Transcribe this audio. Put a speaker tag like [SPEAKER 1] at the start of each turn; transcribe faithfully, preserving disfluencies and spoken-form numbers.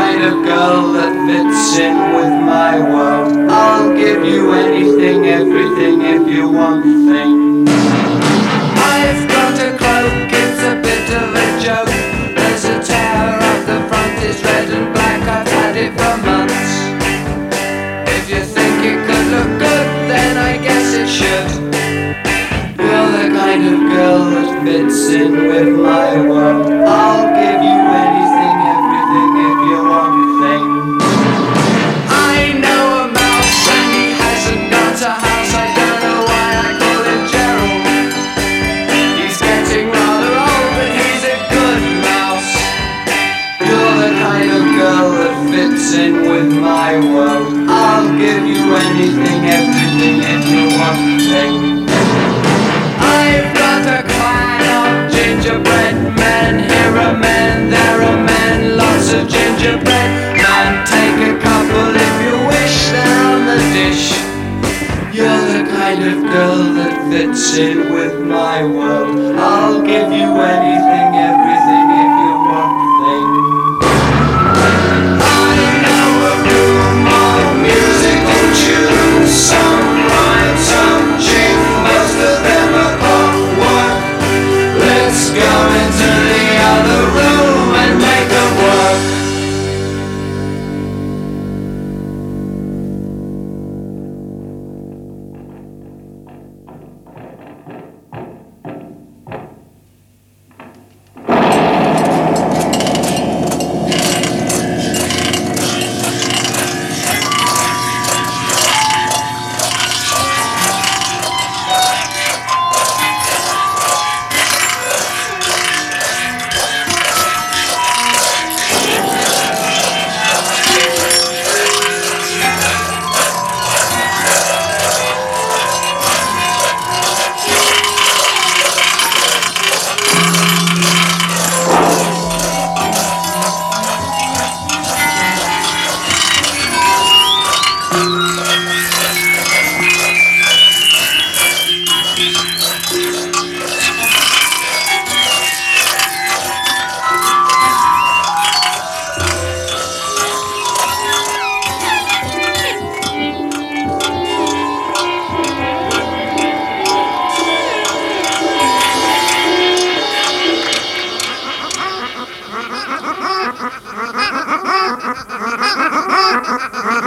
[SPEAKER 1] kind of girl that fits in with my world. I'll give you anything, everything if you want things. I've got a cloak, it's a bit of a joke. There's a tear up the front, it's red and black, I've had it for months. If you think it could look good, then I guess it should. You're the kind of girl that fits in with my world. I'll give you anything, everything if you want things. I know a mouse and he hasn't got a house. I don't know why I call him Gerald. He's getting rather old, but he's a good mouse. You're the kind of girl that fits in with my world. I'll give you anything, everything if you want things. I've got a clan of gingerbread men. Here are men, there are men, lots of gingerbread man. Take a couple if you wish, they're on the dish. You're the kind of girl that fits in with my world. I'll give you anything, everything if you want things. I know a room of musical tunes, some rhyme, some ching, most of them are clockwork. Let's go into the other room and make them work.
[SPEAKER 2] Ha ha ha ha ha!